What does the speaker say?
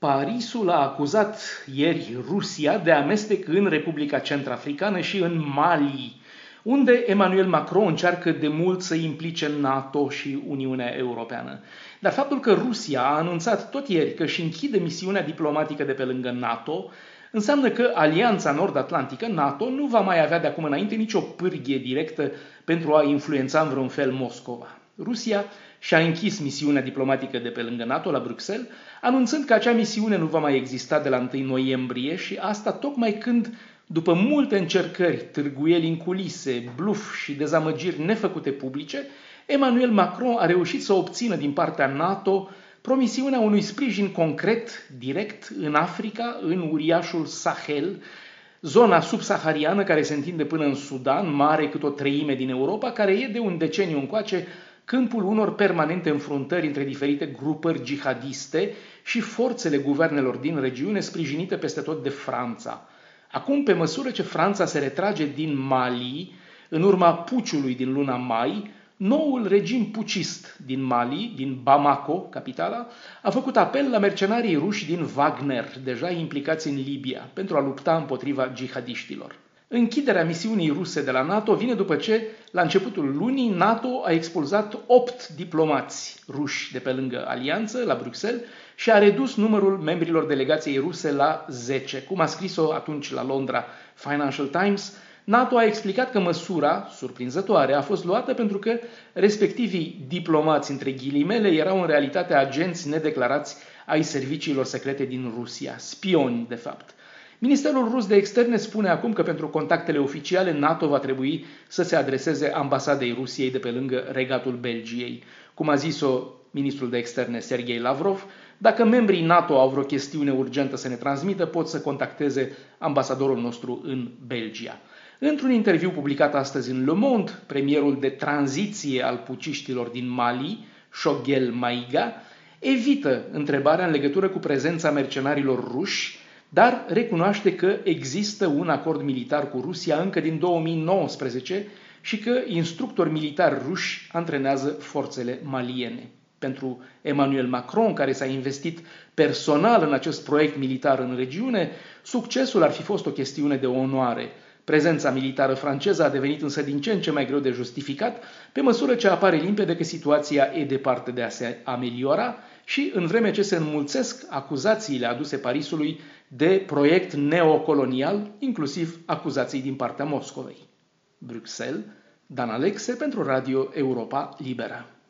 Parisul a acuzat ieri Rusia de amestec în Republica Centrafricană și în Mali, unde Emmanuel Macron încearcă de mult să implice NATO și Uniunea Europeană. Dar faptul că Rusia a anunțat tot ieri că își închide misiunea diplomatică de pe lângă NATO, înseamnă că Alianța Nord-Atlantică, NATO, nu va mai avea de acum înainte nicio pârghie directă pentru a influența în vreun fel Moscova. Rusia și-a închis misiunea diplomatică de pe lângă NATO la Bruxelles, anunțând că acea misiune nu va mai exista de la 1 noiembrie și asta tocmai când, după multe încercări, târguieli în culise, bluf și dezamăgiri nefăcute publice, Emmanuel Macron a reușit să obțină din partea NATO promisiunea unui sprijin concret, direct, în Africa, în uriașul Sahel, zona subsahariană care se întinde până în Sudan, mare cât o treime din Europa, care e de un deceniu încoace câmpul unor permanente înfruntări între diferite grupări jihadiste și forțele guvernelor din regiune sprijinite peste tot de Franța. Acum, pe măsură ce Franța se retrage din Mali, în urma puciului din luna mai, noul regim pucist din Mali, din Bamako, capitala, a făcut apel la mercenarii ruși din Wagner, deja implicați în Libia, pentru a lupta împotriva jihadiștilor. Închiderea misiunii ruse de la NATO vine după ce, la începutul lunii, NATO a expulzat 8 diplomați ruși de pe lângă alianță, la Bruxelles, și a redus numărul membrilor delegației ruse la 10. Cum a scris-o atunci la Londra Financial Times, NATO a explicat că măsura, surprinzătoare, a fost luată pentru că respectivii diplomați, între ghilimele, erau în realitate agenți nedeclarați ai serviciilor secrete din Rusia, spioni, de fapt. Ministerul rus de externe spune acum că pentru contactele oficiale NATO va trebui să se adreseze ambasadei Rusiei de pe lângă Regatul Belgiei. Cum a zis-o ministrul de externe Sergei Lavrov, dacă membrii NATO au vreo chestiune urgentă să ne transmită, pot să contacteze ambasadorul nostru în Belgia. Într-un interviu publicat astăzi în Le Monde, premierul de tranziție al puciștilor din Mali, Choguel Maïga, evită întrebarea în legătură cu prezența mercenarilor ruși, dar recunoaște că există un acord militar cu Rusia încă din 2019 și că instructori militari ruși antrenează forțele maliene. Pentru Emmanuel Macron, care s-a investit personal în acest proiect militar în regiune, succesul ar fi fost o chestiune de onoare. Prezența militară franceză a devenit însă din ce în ce mai greu de justificat, pe măsură ce apare limpede că situația e departe de a se ameliora și în vreme ce se înmulțesc acuzațiile aduse Parisului de proiect neocolonial, inclusiv acuzații din partea Moscovei. Bruxelles, Dan Alexe pentru Radio Europa Liberă.